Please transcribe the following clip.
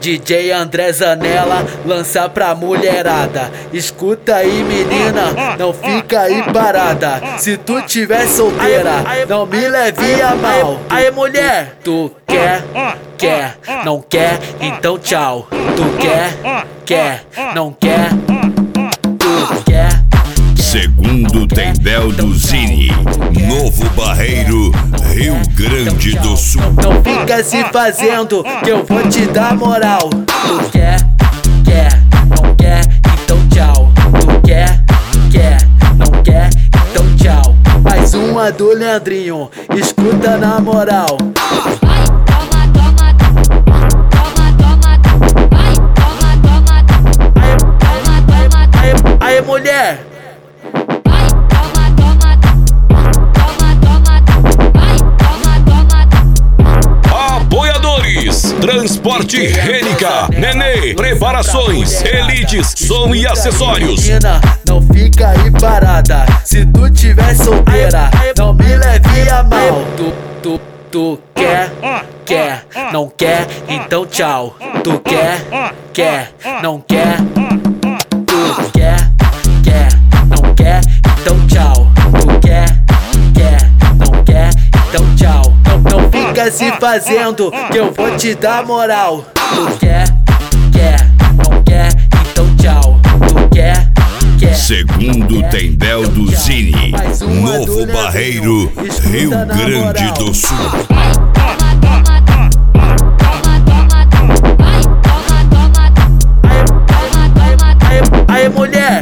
DJ André Zanella lança pra mulherada. Escuta aí, menina, não fica aí parada. Se tu tiver solteira, não me leve a mal. Aí, mulher, tu quer, não quer, então tchau. Tu quer, não quer, tu quer. Segundo Tendel do Zini, Novo Barreiro, Rio Grande do Sul. Não fica se fazendo que eu vou te dar moral. Tu quer, não quer, então tchau. Tu quer, não quer, então tchau. Mais uma do Leandrinho, escuta na moral. Aí, mulher. Apoiadores: Transporte Rênica, Nenê, Preparações, Elites, Som e Acessórios. Menina, não fica aí parada. Se tu tiver solteira, não me leve a mal. Tu quer, não quer, então tchau. Tu quer, não quer, tu quer, não quer, então tchau. Tu quer, não quer, então tchau. Não fica se fazendo que eu vou te dar moral. Tu quer, não quer, então tchau. Tu quer. Segundo Tendel do Zini, Novo Barreiro, Rio Grande do Sul. Aí, mulher.